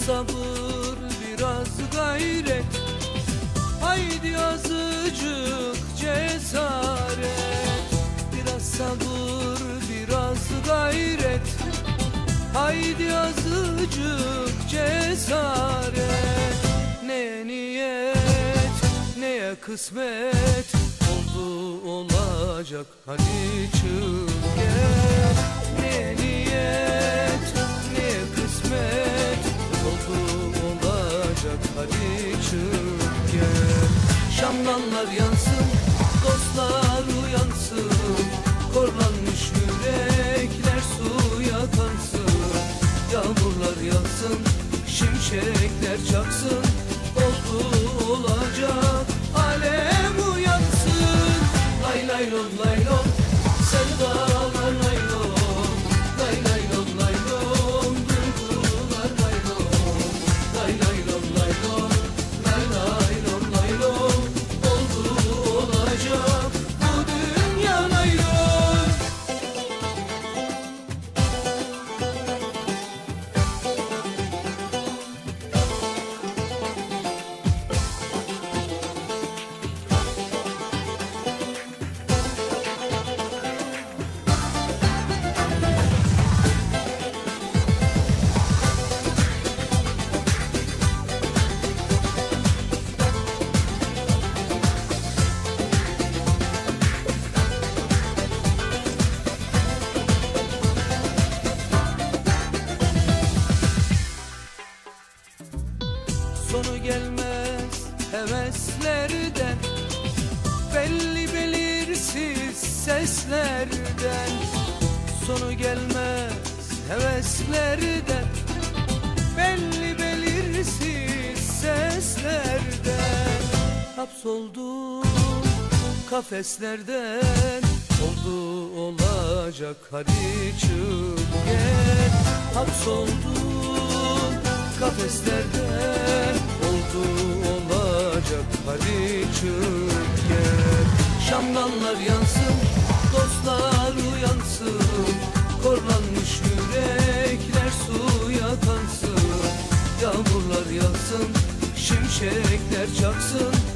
sabır, biraz gayret. Haydi azıcık cesaret. Biraz sabır, biraz gayret. Haydi azıcık cesaret. Neye niyet, neye kısmet, oldu olacak, hadi çık gel. Neye niyet, neye kısmet, oldu olacak, hadi çık gel. Şamdanlar yansın, dostlar uyansın, korlanmış yürekler suya kansın. Yağmurlar yağsın, şimşekler çaksın, oldu olacak, alem uyansın. Lay lay lom lay lom, sevdalar lay lom. Lay lay lom lay lom, duygular lay lom. Lay lay lom lay lom, lay lay lom lay lom. Oldu olacak bu dünya lay lom. Sonu gelmez heveslerden, belli belirsiz seslerden. Sonu gelmez heveslerden, belli belirsiz seslerden. Hapsoldum kafeslerden, oldu olacak, hadi çık gel. Hapsoldum kafeslerden, oldu olacak, hadi çık gel. Şamdanlar yansın, dostlar uyansın, korlanmış yürekler suya kansın. Yağmurlar yağsın, şimşekler çaksın,